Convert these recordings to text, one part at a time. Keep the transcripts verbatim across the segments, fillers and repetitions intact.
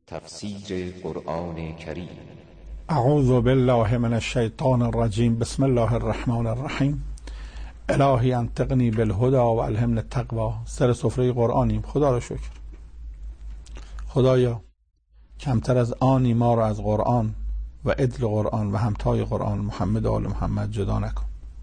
تفسیر قرآن کریم. اعوذ بالله من الشیطان الرجیم. بسم الله الرحمن الرحیم. الهی انطقنی بالهدى و الهمنی التقوی. سر سفره قرآنیم. خدا را شکر. خدایا کمتر از آنی ما را از قرآن و عدل قرآن و همتای قرآن محمد و آل محمد جدا نکن.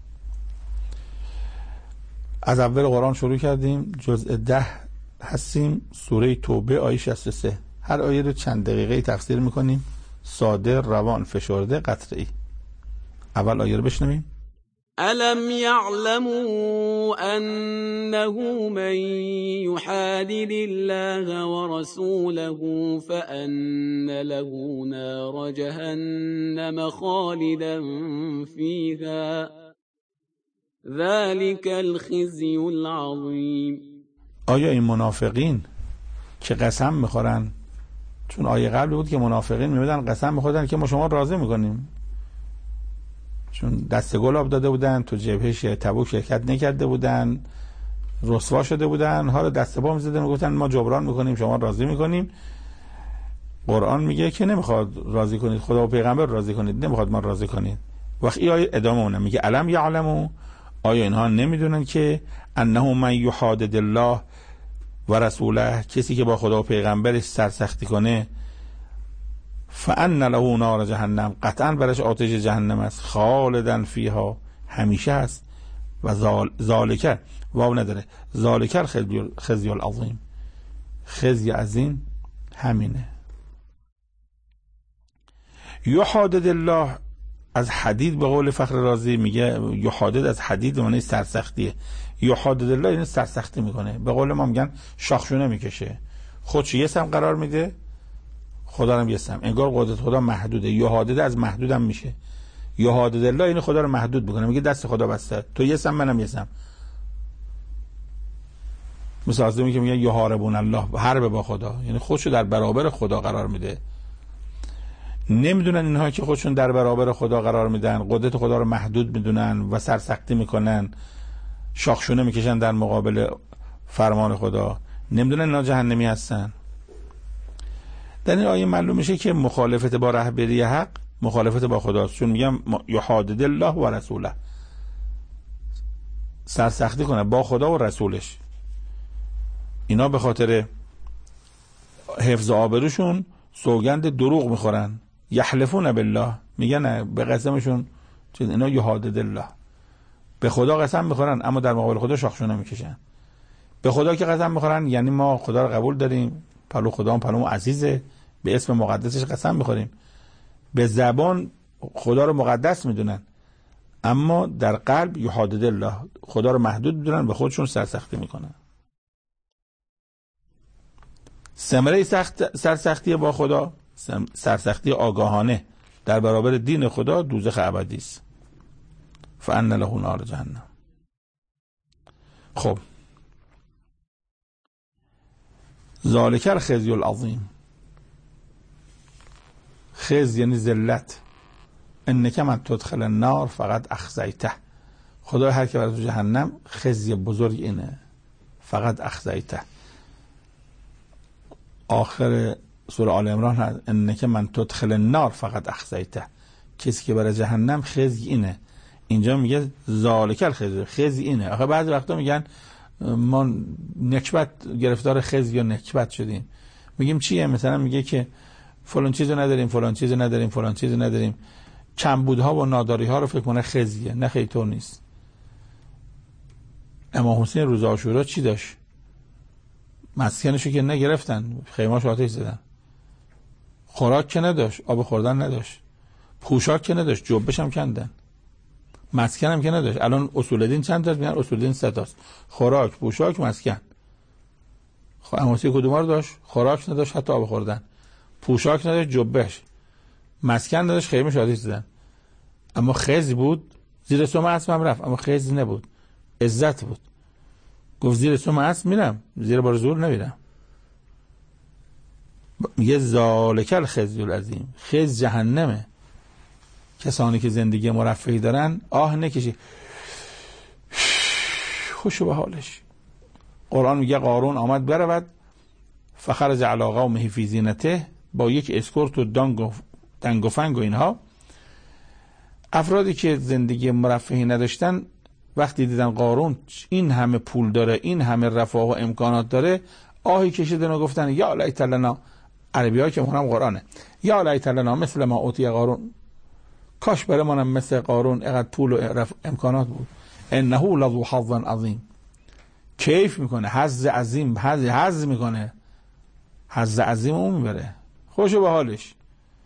از اول قرآن شروع کردیم، جزء ده هستیم، سوره توبه آیه شصت و سه. هر آیه رو چند دقیقه تفسیر میکنیم، ساده، روان، فشرده، قطعی. اول آیه رو بشنویم. الم یعلموا انه من یحادد الله ورسوله فان له نار جهنم خالدا فیها ذلك الخزي العظیم. آیا این منافقین که قسم میخورن، چون آیه قبل بود که منافقین میبودن قسم میخوردن که ما شما راضی میکنیم، چون دست گلاب داده بودن، تو جبهه تبوک شرکت نکرده بودن، رسوا شده بودن، حالا دست پا میزدن و گفتن ما جبران میکنیم، شما راضی میکنیم. قرآن میگه که نمیخواد راضی کنید، خدا و پیغمبر راضی کنید، نمیخواد ما راضی کنید. وقتی این آیه ادامه اونه میگه الم یعلموا، آیا اینها نمیدونن که انه من یحادد الله و رسوله، کسی که با خدا و پیغمبرش سرسختی کنه، فان له نار جهنم، قطعا برش آتش جهنم است، خالدا فیها، همیشه است، و ذالک، واو نداره، ذالک الخزی العظیم، خزی عظیم همینه. یحادد الله از حدید، به قول فخر رازی میگه یحادد از حدید معنی سرسختیه. یحادد الله یعنی سرسختی میکنه، به قول ما میگن شاخشونه میکشه، خودش یه سم قرار میده، خدا رو یه سم، انگار قدرت خدا محدوده. یحادد از محدودم میشه. یحادد الله یعنی خدا رو محدود میکنه، میگه دست خدا بسته، تو یه سم منم یه سم. مثل آدمی که میگه یحاربون الله، حرب با خدا، یعنی خودشو در برابر خدا قرار میده. نمیدونن اینها که خودشون در برابر خدا قرار میدن، قدرت خدا رو محدود میدونن و سرسختی میکنن، شاخشونه میکشن در مقابل فرمان خدا. نمیدونن اینا جهنمی هستن. در این آیه معلوم میشه که مخالفت با رهبری حق مخالفت با خداست، چون میگم یحادد الله و رسوله، سرسختی کنه با خدا و رسولش. اینا به خاطر حفظ آبروشون سوگند دروغ میخورن، یحلفون بالله، میگن به قسمشون چیز، اینا یحادد الله، به خدا قسم میخورن اما در مقابل خدا شاخشونه میکشن. به خدا که قسم میخورن یعنی ما خدا رو قبول داریم، پلو خدا هم پلو عزیزه، به اسم مقدسش قسم میخوریم. به زبان خدا رو مقدس میدونن اما در قلب یحادد الله، خدا رو محدود میدونن، به خودشون سرسختی میکنن. ثمره سخت سرسختی با خدا، سرسختی آگاهانه در برابر دین خدا، دوزخ ابدی است. فان له نار جهنم. خب ذالک الخزی العظیم، خزی یعنی ذلت. انک من تدخل النار فقط اخزیته، خدا هر که برای تو جهنم، خزی بزرگ اینه، فقط اخزیته. آخر سوره آل عمران هست انک من تدخل النار فقط اخزیته، کسی که برای جهنم خزی اینه. اینجا میگه ذالک الخزی، خزی اینه. آخه بعضی وقتا میگن ما نکبت گرفتار خزی یا نکبت شدیم. میگیم چیه؟ مثلا میگه که فلان چیزو نداریم، فلان چیزو نداریم، فلان چیزو نداریم، کمبودها و ناداری ها رو فکر کنه خزیه. نه خیلی طور نیست. امام حسین روز عاشورا چی داشت؟ مسکنشو که نگرفتن، خیمه‌شو آتش زدن. خوراک که نداشت، آب خوردن نداشت، پوشاک که نداشت، جبهش هم کندن، مسکن هم که نداشت. الان اصول دین چند تاست؟ میگن اصول دین سه تاست: خوراک، پوشاک، مسکن. خب امام حسین کدوم رو داشت؟ خوراک نداشت، حتی آب خوردن، پوشاک نداشت، جبهش، مسکن نداشت، خیمه‌شو آتش زدن. اما خزی بود، زیر سم اسب هم رفت، اما خزی نبود، عزت بود. گفت زیر سم اسب میرم، زیر بار زور نمیرم. میگه ذالک الخزی العظیم، خز جهنمه. کسانی که زندگی مرفهی دارن آه نکشی، خوشو به حالش. قرآن میگه قارون آمد برود فخرج علی قومه فی زینته، با یک اسکورت و دانگ و دنگ و فنگ و اینها، افرادی که زندگی مرفهی نداشتن وقتی دیدن قارون این همه پول داره، این همه رفاه و امکانات داره، آهی کشیدن و گفتن یا لیت لنا، عربی ها که مونم قرآنه، یا لیت لنا مثل ما اوتی قارون، کاش برمانم مثل قارون اینقدر پول و امکانات بود. انه لذو حظ عظیم، کیف میکنه، حظ عظیم، حظ حظ میکنه، حظ عظیم اون میبره، خوشو به حالش.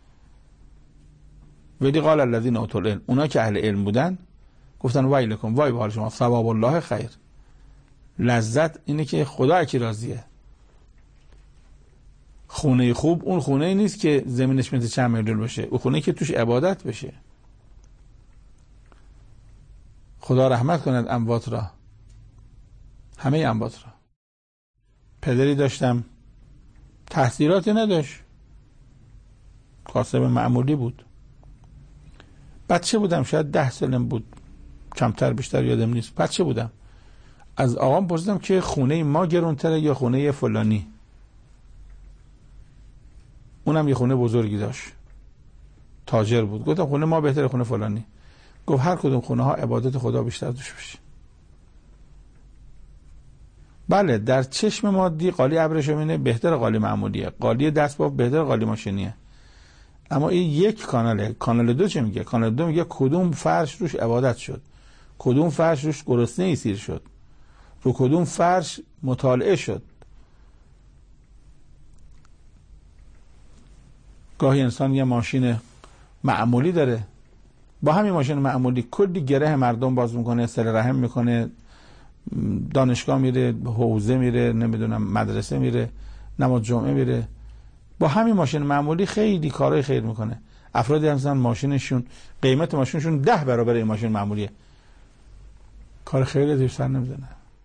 ولی قال الذین اوتوا العلم، اونا که اهل علم بودن گفتن ویلکم، وای به حال شما، ثواب الله خیر، لذت اینه که خدا کی راضیه. خونه خوب اون خونه ای نیست که زمینش مثل چند میلیون باشه، اون خونه که توش عبادت بشه. خدا رحمت کند اموات را، همه اموات را. پدری داشتم تحصیلاتی نداشت، کاسب معمولی بود، بچه بودم، شاید ده سالم بود، کمتر بیشتر یادم نیست، بچه بودم. از آقام پرسیدم که خونه ما گرونتره یا خونه فلانی؟ اونم یه خونه بزرگی داشت، تاجر بود. گفتم خونه ما بهتره خونه فلانی؟ گفت هر کدوم خونه ها عبادت خدا بیشتر توش بشه. بله در چشم مادی قالی ابریشمینه بهتر قالی معمولیه، قالی دستباف بهتر قالی ماشینیه، اما این یک کاناله. کانال دو چه میگه؟ کانال دو میگه کدوم فرش روش عبادت شد، کدوم فرش روش گرسنه ای سیر شد، رو کدوم فرش مطالعه شد. گاهی انسان یه ماشین معمولی داره، با همین ماشین معمولی کلی گره مردم باز میکنه، صله رحم میکنه، دانشگاه میره، حوزه میره، نمیدونم مدرسه میره، نماز جمعه میره، با همین ماشین معمولی خیلی کارهای خیر میکنه. افرادی هستن ماشینشون قیمت ماشینشون ده برابر این ماشین معمولیه، کار خیلی زیر سر نمیزنه.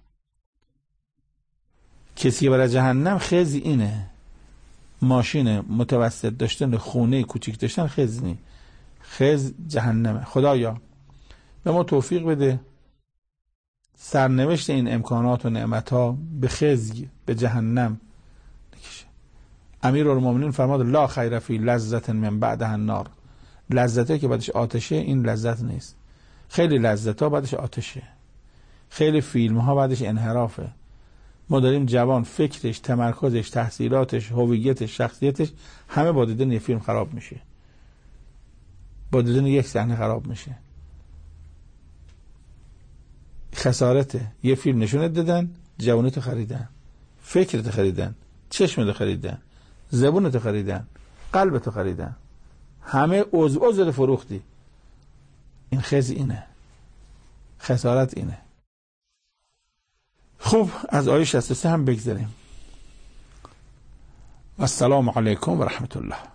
کسی برای جهنم خیزی اینه، ماشین متوسط داشتن، خونه کوچیک داشتن خیز نی، خیز جهنمه. خدایا به ما توفیق بده سرنوشت این امکانات و نعمتها به خزی به جهنم نکشه. امیرالمومنین فرماد لا خیر فی لذت من بعدها النار، لذته که بعدش آتشه این لذت نیست. خیلی لذتها بعدش آتشه، خیلی فیلم ها بعدش انحرافه. ما داریم جوان فکرش، تمرکزش، تحصیلاتش، هویتش، شخصیتش همه با دیدن یه فیلم خراب میشه، با دیدن یک صحنه خراب میشه. خسارته. یه فیلم نشونت دادن، جوانتو خریدن، فکرتو خریدن، چشمتو خریدن، زبونتو خریدن، قلبتو خریدن، همه عضو عضو فروختی. این خز اینه، خسارت اینه. خب از آیه شصت و سه هم بگذاریم. السلام علیکم و رحمت الله.